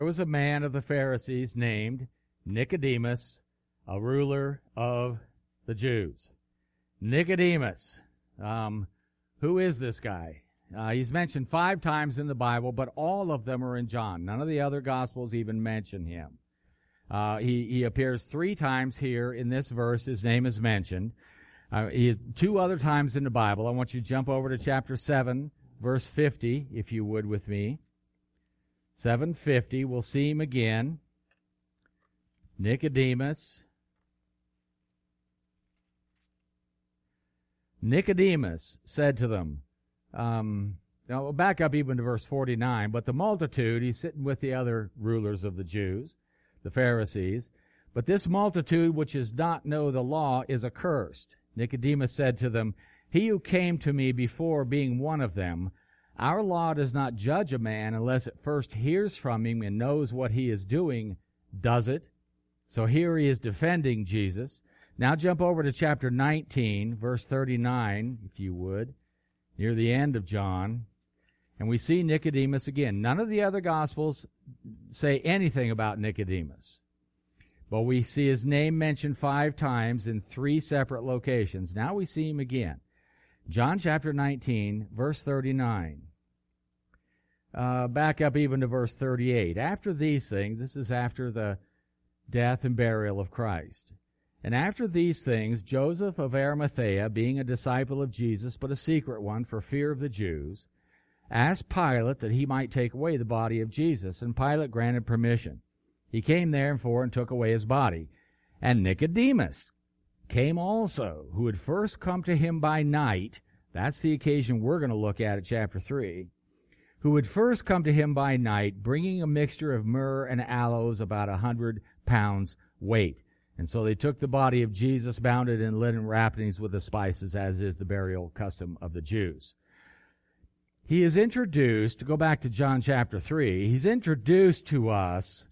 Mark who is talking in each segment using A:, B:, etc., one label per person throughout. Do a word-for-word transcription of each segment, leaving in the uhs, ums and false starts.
A: There was a man of the Pharisees named Nicodemus, a ruler of the Jews. Nicodemus. Um, who is this guy? Uh, he's mentioned five times in the Bible, but all of them are in John. None of the other Gospels even mention him. Uh, he, he appears three times here in this verse. His name is mentioned. Uh, he, two other times in the Bible. I want you to jump over to chapter seven, verse fifty, if you would with me. seven fifty, we'll see him again. Nicodemus. Nicodemus said to them, um, now we'll back up even to verse forty-nine, but the multitude, he's sitting with the other rulers of the Jews, the Pharisees, but this multitude which does not know the law is accursed. Nicodemus said to them, he who came to me before being one of them, our law does not judge a man unless it first hears from him and knows what he is doing, does it? So here he is defending Jesus. Now jump over to chapter nineteen, verse thirty-nine, if you would, near the end of John. And we see Nicodemus again. None of the other Gospels say anything about Nicodemus. But we see his name mentioned five times in three separate locations. Now we see him again. John chapter nineteen, verse thirty-nine. Uh, back up even to verse thirty-eight. After these things, this is after the death and burial of Christ. And after these things, Joseph of Arimathea, being a disciple of Jesus, but a secret one for fear of the Jews, asked Pilate that he might take away the body of Jesus, and Pilate granted permission. He came therefore and took away his body. And Nicodemus came also, who had first come to him by night. That's the occasion we're going to look at at chapter three. Who had first come to him by night, bringing a mixture of myrrh and aloes, about a hundred pounds weight. And so they took the body of Jesus, bound it in linen wrappings with the spices, as is the burial custom of the Jews. He is introduced, to go back to John chapter three, he's introduced to us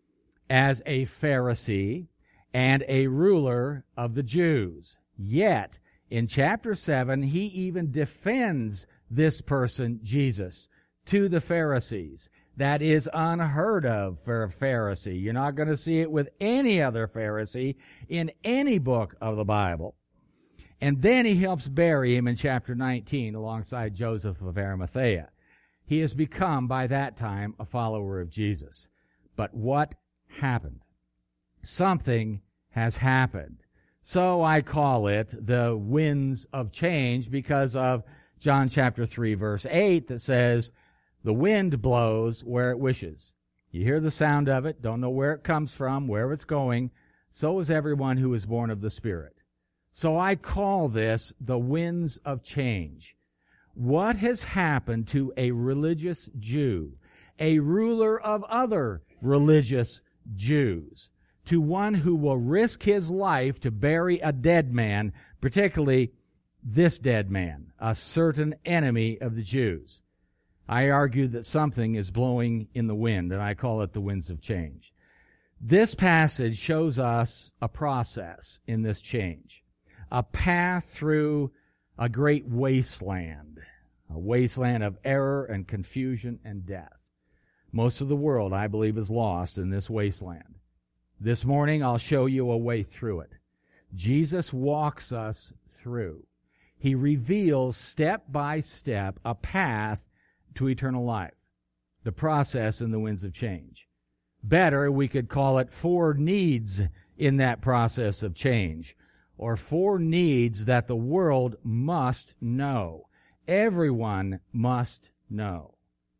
A: as a Pharisee and a ruler of the Jews. Yet, in chapter seven, he even defends this person, Jesus, to the Pharisees. That is unheard of for a Pharisee. You're not going to see it with any other Pharisee in any book of the Bible. And then he helps bury him in chapter nineteen alongside Joseph of Arimathea. He has become, by that time, a follower of Jesus. But what happened? Something has happened. So I call it the winds of change because of John chapter three, verse eight, that says, the wind blows where it wishes. You hear the sound of it, don't know where it comes from, where it's going. So is everyone who is born of the Spirit. So I call this the winds of change. What has happened to a religious Jew, a ruler of other religious Jews, to one who will risk his life to bury a dead man, particularly this dead man, a certain enemy of the Jews? I argue that something is blowing in the wind, and I call it the winds of change. This passage shows us a process in this change, a path through a great wasteland, a wasteland of error and confusion and death. Most of the world, I believe, is lost in this wasteland. This morning, I'll show you a way through it. Jesus walks us through. He reveals step by step a path to eternal life, the process in the winds of change. Better, we could call it four needs in that process of change, or four needs that the world must know. Everyone must know.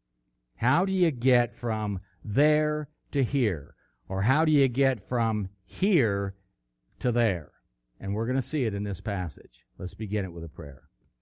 A: How do you get from there to here? Or how do you get from here to there? And we're going to see it in this passage. Let's begin it with a prayer.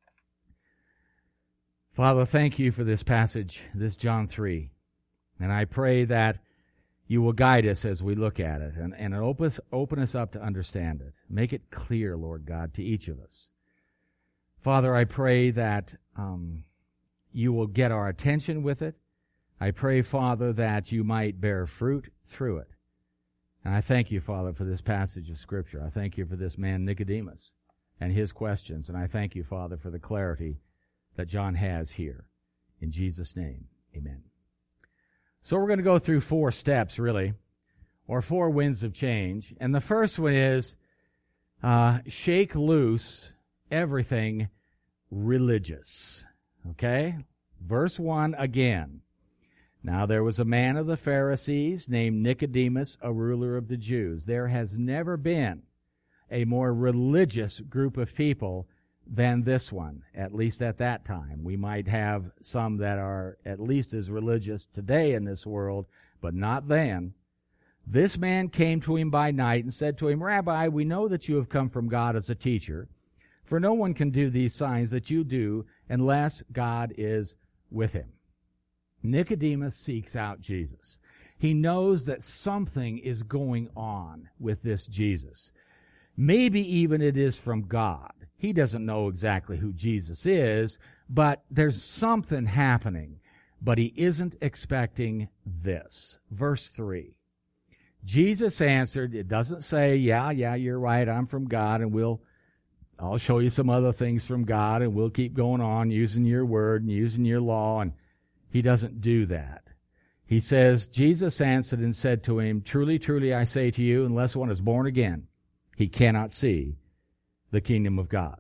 A: Father, thank you for this passage, this John three. And I pray that you will guide us as we look at it and, and open, us, open us up to understand it. Make it clear, Lord God, to each of us. Father, I pray that um, you will get our attention with it. I pray, Father, that you might bear fruit through it. And I thank you, Father, for this passage of Scripture. I thank you for this man, Nicodemus, and his questions. And I thank you, Father, for the clarity that John has here. In Jesus' name, amen. So we're going to go through four steps, really, or four winds of change. And the first one is uh, shake loose everything religious. Okay? Verse one again. Now there was a man of the Pharisees named Nicodemus, a ruler of the Jews. There has never been a more religious group of people than this one, at least at that time. We might have some that are at least as religious today in this world, but not then. This man came to him by night and said to him, Rabbi, we know that you have come from God as a teacher, for no one can do these signs that you do unless God is with him. Nicodemus seeks out Jesus. He knows that something is going on with this Jesus. Maybe even it is from God. He doesn't know exactly who Jesus is, but there's something happening. But he isn't expecting this. Verse three. Jesus answered, it doesn't say, yeah, yeah, you're right, I'm from God, and we'll, I'll show you some other things from God, and we'll keep going on using your word and using your law, and he doesn't do that. He says, Jesus answered and said to him, truly, truly, I say to you, unless one is born again, he cannot see the kingdom of God.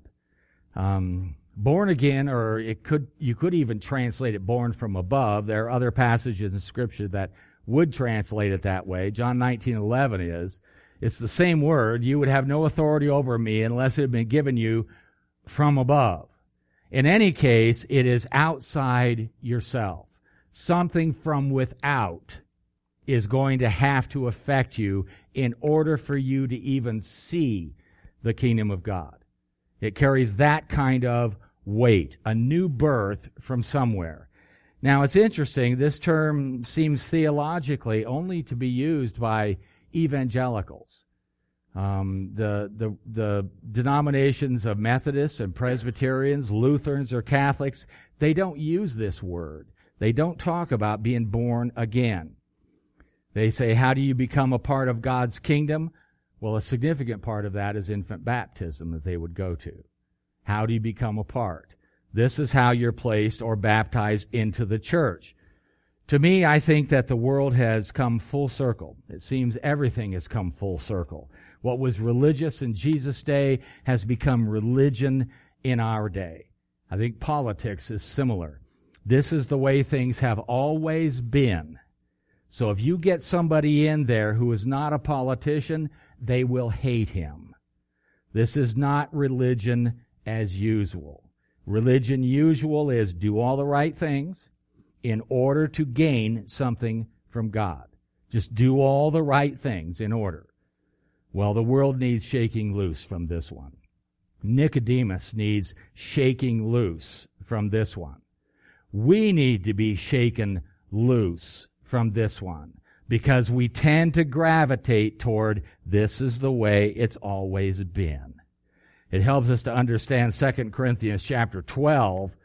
A: Um, born again, or it could, you could even translate it born from above. There are other passages in Scripture that would translate it that way. John nineteen eleven is, it's the same word. You would have no authority over me unless it had been given you from above. In any case, it is outside yourself. Something from without is going to have to affect you in order for you to even see the kingdom of God. It carries that kind of weight, a new birth from somewhere. Now, it's interesting, this term seems theologically only to be used by evangelicals. Um, the, the, the denominations of Methodists and Presbyterians, Lutherans or Catholics, they don't use this word. They don't talk about being born again. They say, how do you become a part of God's kingdom? Well, a significant part of that is infant baptism that they would go to. How do you become a part? This is how you're placed or baptized into the church. To me, I think that the world has come full circle. It seems everything has come full circle. What was religious in Jesus' day has become religion in our day. I think politics is similar. This is the way things have always been. So if you get somebody in there who is not a politician, they will hate him. This is not religion as usual. Religion usual is do all the right things in order to gain something from God. Just do all the right things in order. Well, the world needs shaking loose from this one. Nicodemus needs shaking loose from this one. We need to be shaken loose from this one because we tend to gravitate toward this is the way it's always been. It helps us to understand Second Corinthians chapter twelve.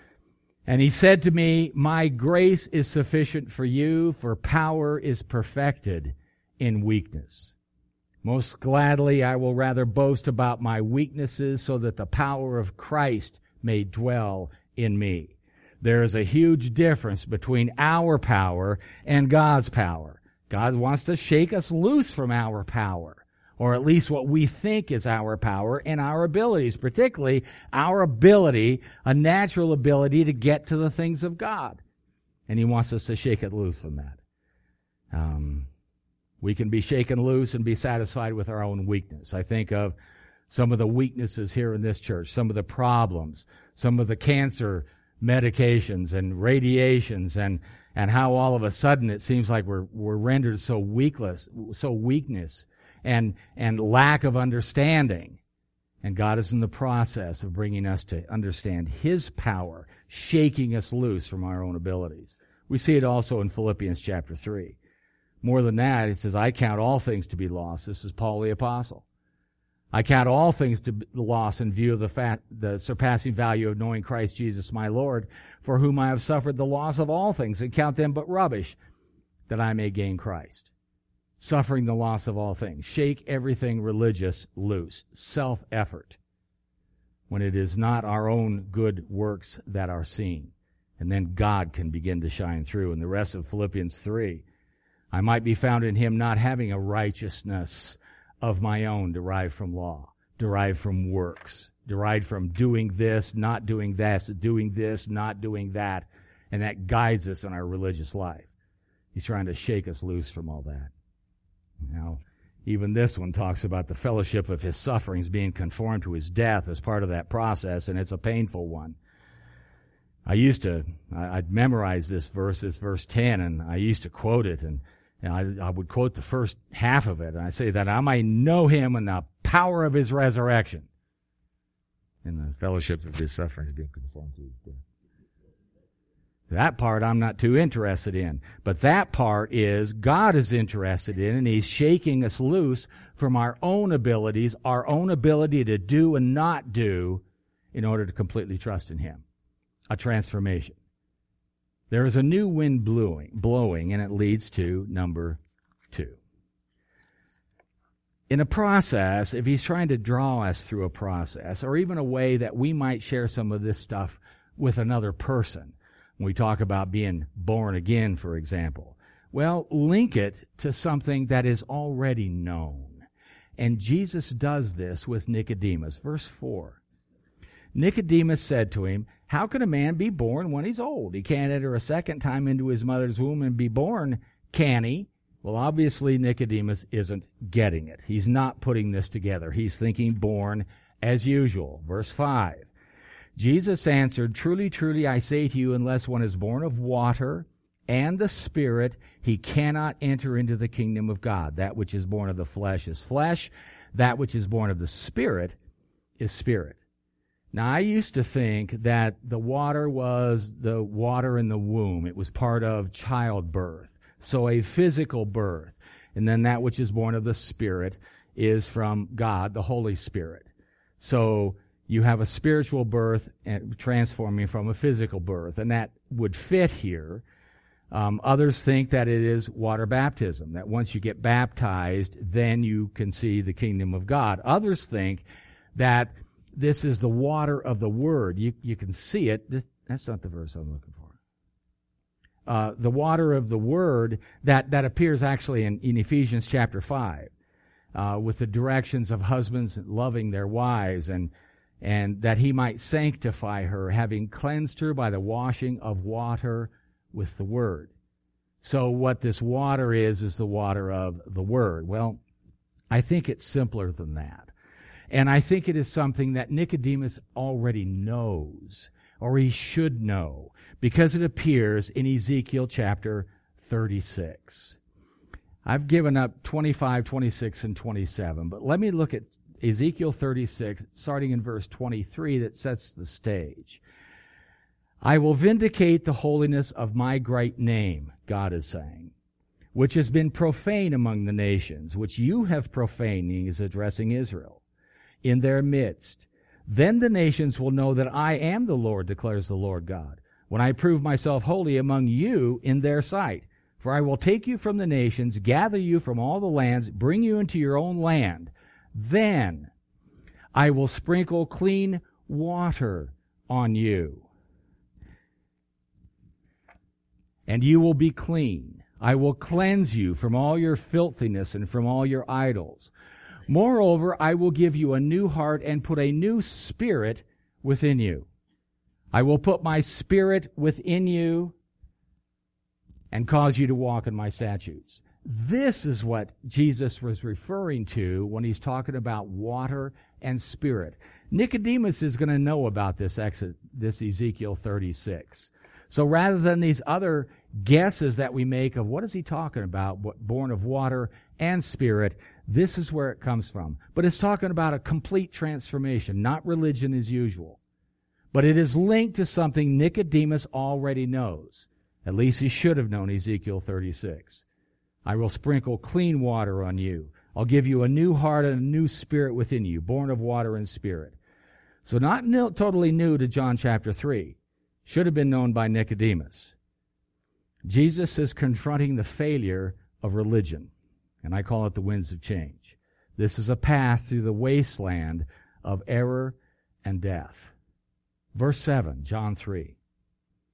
A: And he said to me, my grace is sufficient for you, for power is perfected in weakness. Most gladly I will rather boast about my weaknesses so that the power of Christ may dwell in me. There is a huge difference between our power and God's power. God wants to shake us loose from our power, or at least what we think is our power and our abilities, particularly our ability, a natural ability to get to the things of God. And he wants us to shake it loose from that. Um, we can be shaken loose and be satisfied with our own weakness. I think of some of the weaknesses here in this church, some of the problems, some of the cancer medications and radiations, and and how all of a sudden it seems like we're we're rendered so weakless, so weakness and and lack of understanding. And God is in the process of bringing us to understand His power, shaking us loose from our own abilities. We see it also in Philippians chapter three. More than that, it says, I count all things to be lost. This is Paul the Apostle. I count all things to be lost in view of the, fat, the surpassing value of knowing Christ Jesus my Lord, for whom I have suffered the loss of all things, and count them but rubbish, that I may gain Christ. Suffering the loss of all things. Shake everything religious loose. Self-effort. When it is not our own good works that are seen. And then God can begin to shine through. And the rest of Philippians three, I might be found in him not having a righteousness of my own derived from law, derived from works, derived from doing this, not doing that, doing this, not doing that. And that guides us in our religious life. He's trying to shake us loose from all that. Now, even this one talks about the fellowship of his sufferings being conformed to his death as part of that process, and it's a painful one. I used to, I'd memorize this verse, it's verse ten, and I used to quote it, and, and I, I would quote the first half of it, and I say that I might know him and the power of his resurrection, and the fellowship of his sufferings being conformed to his death. That part I'm not too interested in. But that part is God is interested in, and he's shaking us loose from our own abilities, our own ability to do and not do in order to completely trust in him. A transformation. There is a new wind blowing, blowing, and it leads to number two. In a process, if he's trying to draw us through a process, or even a way that we might share some of this stuff with another person, when we talk about being born again, for example, well, link it to something that is already known. And Jesus does this with Nicodemus. Verse four. Nicodemus said to him, how can a man be born when he's old? He can't enter a second time into his mother's womb and be born, can he? Well, obviously Nicodemus isn't getting it. He's not putting this together. He's thinking born as usual. Verse five. Jesus answered, truly, truly, I say to you, unless one is born of water and the Spirit, he cannot enter into the kingdom of God. That which is born of the flesh is flesh. That which is born of the Spirit is spirit. Now, I used to think that the water was the water in the womb. It was part of childbirth. So a physical birth. And then that which is born of the Spirit is from God, the Holy Spirit. So you have a spiritual birth and transforming from a physical birth, and that would fit here. Um, others think that it is water baptism, that once you get baptized, then you can see the kingdom of God. Others think that this is the water of the Word. You, you can see it. This, that's not the verse I'm looking for. Uh, the water of the Word that, that appears actually in, in Ephesians chapter five, uh, with the directions of husbands loving their wives, and and that he might sanctify her, having cleansed her by the washing of water with the Word. So what this water is, is the water of the Word. Well, I think it's simpler than that. And I think it is something that Nicodemus already knows, or he should know, because it appears in Ezekiel chapter thirty-six. I've given up twenty-five, twenty-six, and twenty-seven, but let me look at Ezekiel thirty-six, starting in verse twenty-three, that sets the stage. I will vindicate the holiness of my great name, God is saying, which has been profane among the nations, which you have profaned, he is addressing Israel, in their midst. Then the nations will know that I am the Lord, declares the Lord God, when I prove myself holy among you in their sight. For I will take you from the nations, gather you from all the lands, bring you into your own land. Then I will sprinkle clean water on you, and you will be clean. I will cleanse you from all your filthiness and from all your idols. Moreover, I will give you a new heart and put a new spirit within you. I will put my spirit within you and cause you to walk in my statutes. This is what Jesus was referring to when he's talking about water and spirit. Nicodemus is going to know about this exit, this Ezekiel thirty-six. So rather than these other guesses that we make of what is he talking about, what, born of water and spirit, this is where it comes from. But it's talking about a complete transformation, not religion as usual. But it is linked to something Nicodemus already knows. At least he should have known Ezekiel thirty-six. I will sprinkle clean water on you. I'll give you a new heart and a new spirit within you, born of water and spirit. So not new, totally new to John chapter three. Should have been known by Nicodemus. Jesus is confronting the failure of religion, and I call it the winds of change. This is a path through the wasteland of error and death. Verse seven, John three.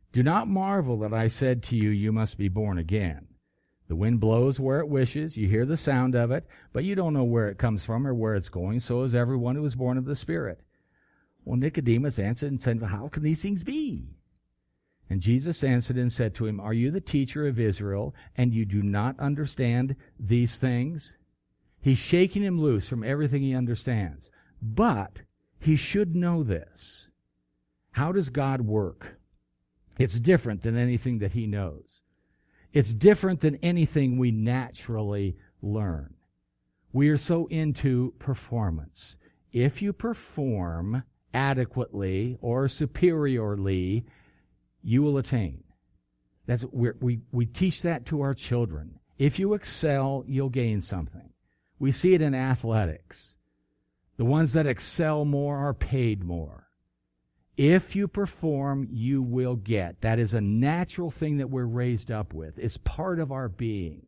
A: Do not marvel that I said to you, you must be born again. The wind blows where it wishes, you hear the sound of it, but you don't know where it comes from or where it's going, so is everyone who is born of the Spirit. Well, Nicodemus answered and said, how can these things be? And Jesus answered and said to him, are you the teacher of Israel, and you do not understand these things? He's shaking him loose from everything he understands. But he should know this. How does God work? It's different than anything that he knows. It's different than anything we naturally learn. We are so into performance. If you perform adequately or superiorly, you will attain. That's we we we teach that to our children. If you excel, you'll gain something. We see it in athletics. The ones that excel more are paid more. If you perform, you will get. That is a natural thing that we're raised up with. It's part of our being.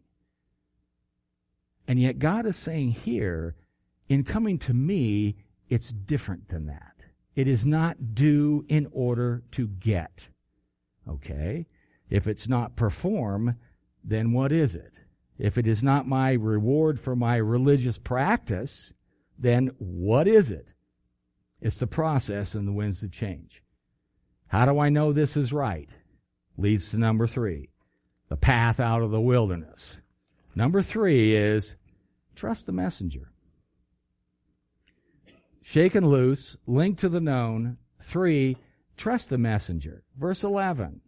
A: And yet God is saying here, in coming to me, it's different than that. It is not due in order to get. Okay? If it's not perform, then what is it? If it is not my reward for my religious practice, then what is it? It's the process and the winds of change. How do I know this is right? Leads to number three, the path out of the wilderness. Number three is trust the messenger. Shaken loose, linked to the known. Three, trust the messenger. Verse eleven.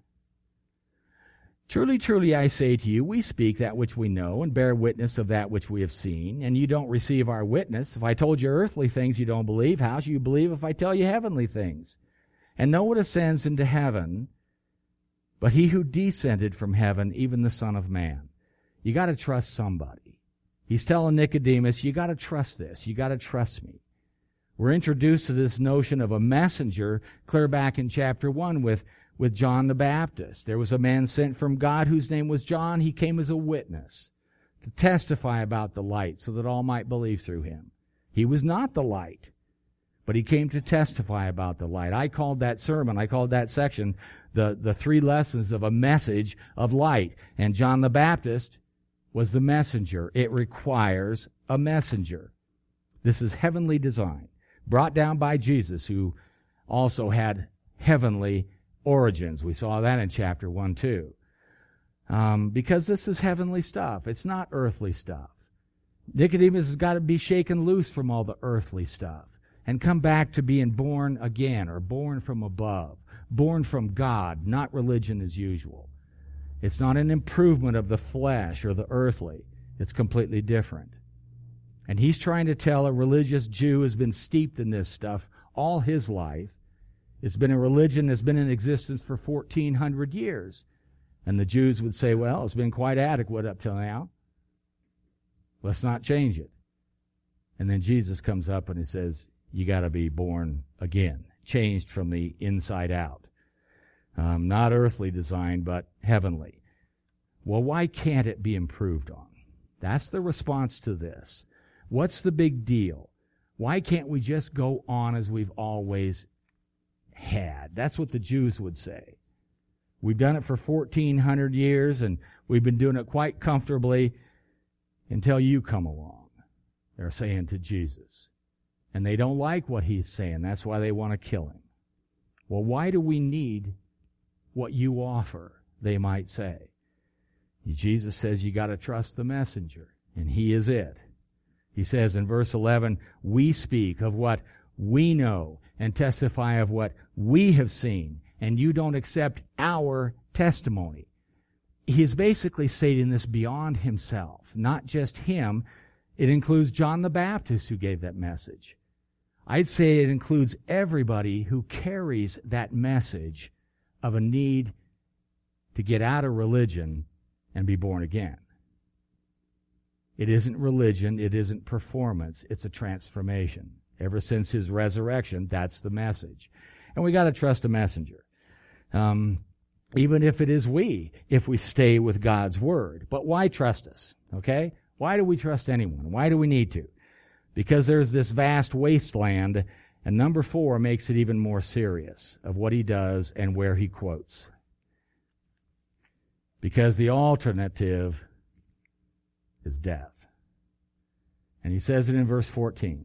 A: Truly, truly, I say to you, we speak that which we know and bear witness of that which we have seen, and you don't receive our witness. If I told you earthly things you don't believe, how shall you believe if I tell you heavenly things? And no one ascends into heaven, but he who descended from heaven, even the Son of Man. You got to trust somebody. He's telling Nicodemus, you got to trust this. You got to trust me. We're introduced to this notion of a messenger clear back in chapter one with With John the Baptist. There was a man sent from God whose name was John. He came as a witness to testify about the light so that all might believe through him. He was not the light, but he came to testify about the light. I called that sermon, I called that section, the, the three lessons of a message of light. And John the Baptist was the messenger. It requires a messenger. This is heavenly design, brought down by Jesus, who also had heavenly origins. We saw that in chapter one, too. Um, because this is heavenly stuff. It's not earthly stuff. Nicodemus has got to be shaken loose from all the earthly stuff and come back to being born again, or born from above, born from God, not religion as usual. It's not an improvement of the flesh or the earthly. It's completely different. And he's trying to tell a religious Jew who has been steeped in this stuff all his life. It's been a religion that's been in existence for fourteen hundred years. And the Jews would say, well, it's been quite adequate up till now. Let's not change it. And then Jesus comes up and he says, you got to be born again, changed from the inside out. Um, not earthly design, but heavenly. Well, why can't it be improved on? That's the response to this. What's the big deal? Why can't we just go on as we've always had? That's what the Jews would say. We've done it for fourteen hundred years, and we've been doing it quite comfortably until you come along, they're saying to Jesus. And they don't like what he's saying. That's why they want to kill him. Well, why do we need what you offer, they might say. Jesus says you got to trust the messenger, and he is it. He says in verse eleven, we speak of what we know and testify of what we have seen, and you don't accept our testimony. He is basically stating this beyond himself, not just him. It includes John the Baptist who gave that message. I'd say it includes everybody who carries that message of a need to get out of religion and be born again. It isn't religion, it isn't performance, it's a transformation. Ever since his resurrection, that's the message. And we got to trust a messenger. Um, even if it is we, if we stay with God's word. But why trust us? Okay? Why do we trust anyone? Why do we need to? Because there's this vast wasteland, and number four makes it even more serious of what he does and where he quotes. because the alternative is death. And he says it in verse fourteen.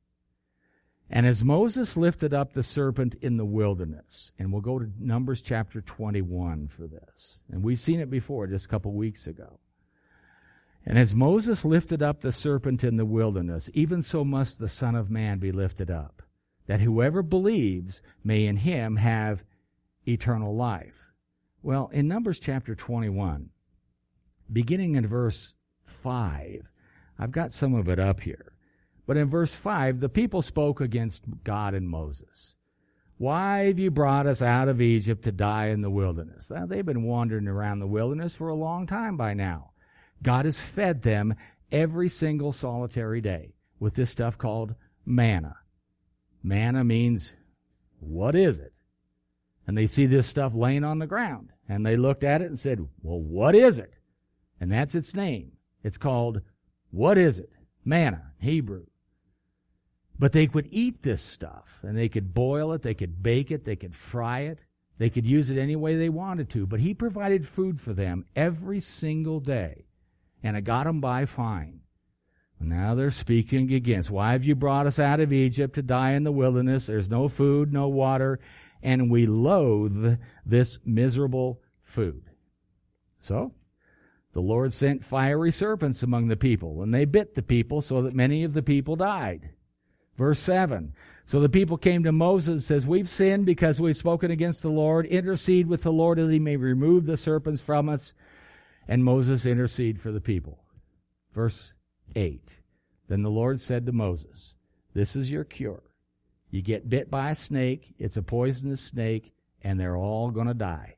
A: And as Moses lifted up the serpent in the wilderness, and we'll go to Numbers chapter twenty-one for this, and we've seen it before just a couple weeks ago. And as Moses lifted up the serpent in the wilderness, even so must the Son of Man be lifted up, that whoever believes may in him have eternal life. Well, in Numbers chapter twenty-one, beginning in verse five, I've got some of it up here. But in verse five, the people spoke against God and Moses. Why have you brought us out of Egypt to die in the wilderness? Now, they've been wandering around the wilderness for a long time by now. God has fed them every single solitary day with this stuff called manna. Manna means, what is it? And they see this stuff laying on the ground. And they looked at it and said, well, what is it? And that's its name. It's called, what is it? Manna, Hebrew. But they could eat this stuff, and they could boil it, they could bake it, they could fry it, they could use it any way they wanted to. But he provided food for them every single day, and it got them by fine. Now they're speaking against, why have you brought us out of Egypt to die in the wilderness? There's no food, no water, and we loathe this miserable food. So the Lord sent fiery serpents among the people, and they bit the people so that many of the people died. Verse seven, so the people came to Moses and says, we've sinned because we've spoken against the Lord. Intercede with the Lord that he may remove the serpents from us. And Moses interceded for the people. Verse eight, then the Lord said to Moses, this is your cure. You get bit by a snake, it's a poisonous snake, and they're all going to die.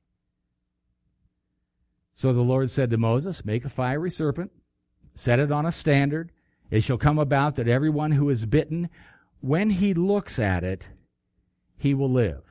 A: So the Lord said to Moses, make a fiery serpent, set it on a standard. It shall come about that everyone who is bitten, when he looks at it, he will live.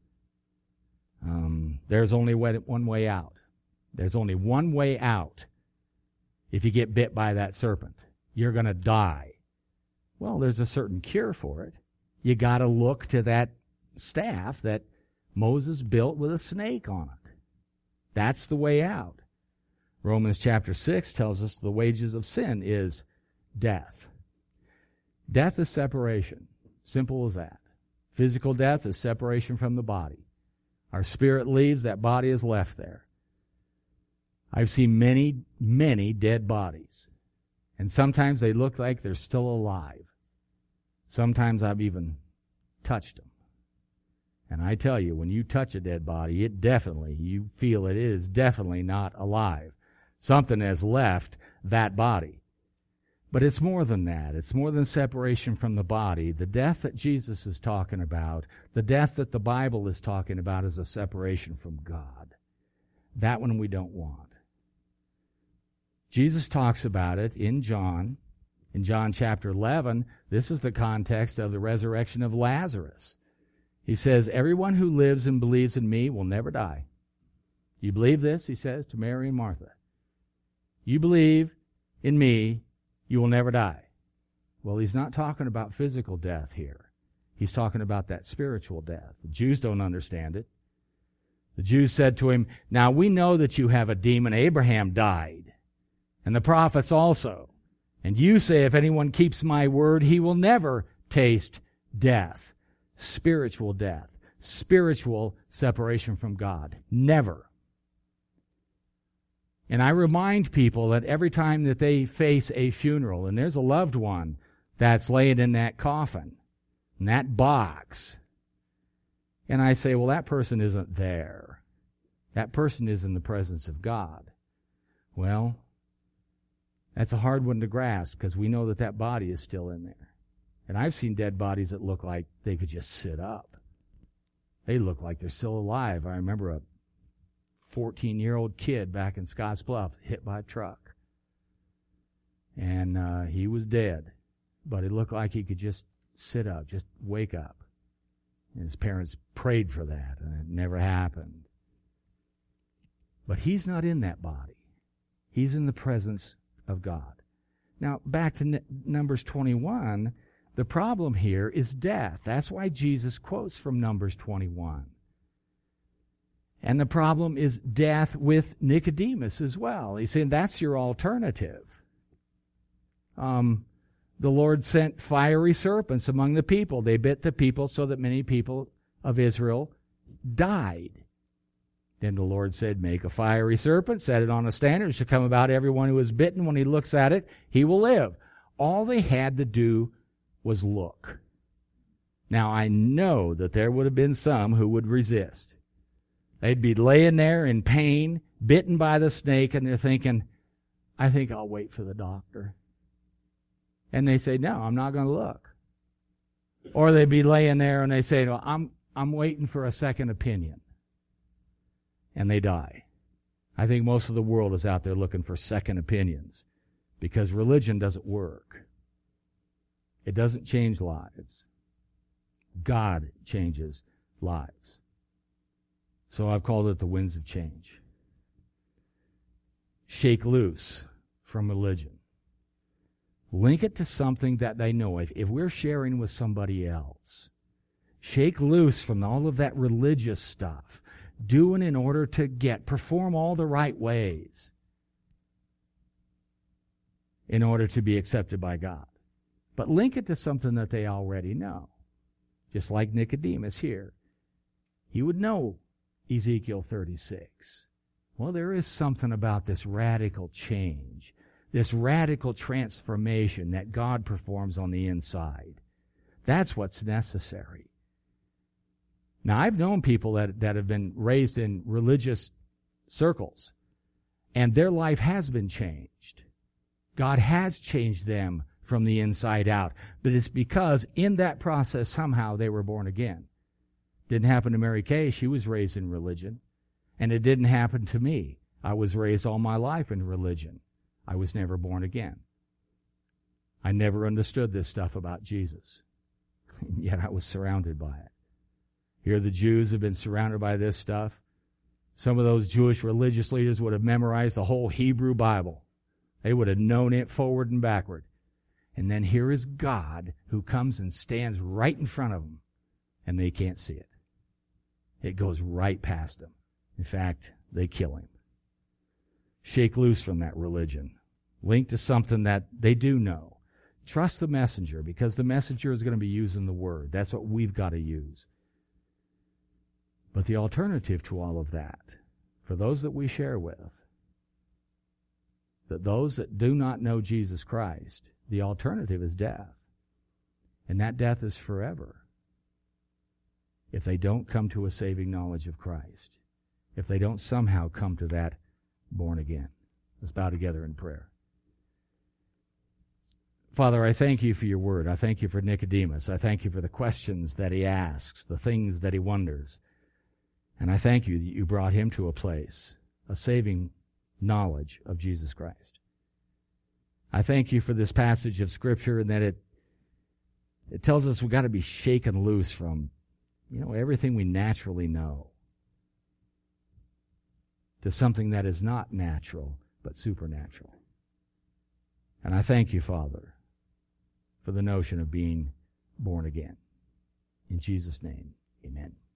A: Um, there's only one way out. There's only one way out if you get bit by that serpent. You're going to die. Well, there's a certain cure for it. You got to look to that staff that Moses built with a snake on it. That's the way out. Romans chapter six tells us the wages of sin is death. Death is separation. Simple as that. Physical death is separation from the body. Our spirit leaves, that body is left there. I've seen many, many dead bodies. And sometimes they look like they're still alive. Sometimes I've even touched them. And I tell you, when you touch a dead body, it definitely, you feel it is definitely not alive. Something has left that body. But it's more than that. It's more than separation from the body. The death that Jesus is talking about, the death that the Bible is talking about, is a separation from God. That one we don't want. Jesus talks about it in John. In John chapter eleven, this is the context of the resurrection of Lazarus. He says, everyone who lives and believes in me will never die. You believe this, he says to Mary and Martha. You believe in me, you will never die. Well, he's not talking about physical death here. He's talking about that spiritual death. The Jews don't understand it. The Jews said to him, now we know that you have a demon. Abraham died, and the prophets also. And you say, if anyone keeps my word, he will never taste death. Spiritual death. Spiritual separation from God. Never. And I remind people that every time that they face a funeral, and there's a loved one that's laying in that coffin, in that box, and I say, well, that person isn't there. That person is in the presence of God. Well, that's a hard one to grasp because we know that that body is still in there. And I've seen dead bodies that look like they could just sit up. They look like they're still alive. I remember a fourteen-year-old kid back in Scottsbluff hit by a truck. And uh, he was dead. But it looked like he could just sit up, just wake up. And his parents prayed for that, and it never happened. But he's not in that body. He's in the presence of God. Now, back to N- Numbers twenty-one, the problem here is death. That's why Jesus quotes from Numbers twenty-one. And the problem is death with Nicodemus as well. He's saying that's your alternative. Um, the Lord sent fiery serpents among the people. They bit the people so that many people of Israel died. Then the Lord said, make a fiery serpent, set it on a standard. It should come about everyone who is bitten. When he looks at it, he will live. All they had to do was look. Now, I know that there would have been some who would resist. They'd be laying there in pain, bitten by the snake, and they're thinking, I think I'll wait for the doctor. And they say, no, I'm not going to look. Or they'd be laying there and they say, no, I'm, I'm waiting for a second opinion. And they die. I think most of the world is out there looking for second opinions because religion doesn't work. It doesn't change lives. God changes lives. So I've called it the winds of change. Shake loose from religion. Link it to something that they know. If, if we're sharing with somebody else, shake loose from all of that religious stuff. Do it in order to get, perform all the right ways in order to be accepted by God. But link it to something that they already know. Just like Nicodemus here. He would know Ezekiel thirty-six. Well, there is something about this radical change, this radical transformation that God performs on the inside. That's what's necessary. Now, I've known people that, that have been raised in religious circles, and their life has been changed. God has changed them from the inside out, but it's because in that process somehow they were born again. Didn't happen to Mary Kay. She was raised in religion, and it didn't happen to me. I was raised all my life in religion. I was never born again. I never understood this stuff about Jesus, yet I was surrounded by it. Here the Jews have been surrounded by this stuff. Some of those Jewish religious leaders would have memorized the whole Hebrew Bible. They would have known it forward and backward. And then here is God who comes and stands right in front of them, and they can't see it. It goes right past them. In fact, they kill him. Shake loose from that religion. Link to something that they do know. Trust the messenger, because the messenger is going to be using the word. That's what we've got to use. But the alternative to all of that, for those that we share with, that those that do not know Jesus Christ, the alternative is death. And that death is forever if they don't come to a saving knowledge of Christ, if they don't somehow come to that born again. Let's bow together in prayer. Father, I thank you for your word. I thank you for Nicodemus. I thank you for the questions that he asks, the things that he wonders. And I thank you that you brought him to a place, a saving knowledge of Jesus Christ. I thank you for this passage of Scripture and that it it tells us we've got to be shaken loose from, you know, everything we naturally know to something that is not natural but supernatural. And I thank you, Father, for the notion of being born again. In Jesus' name, amen.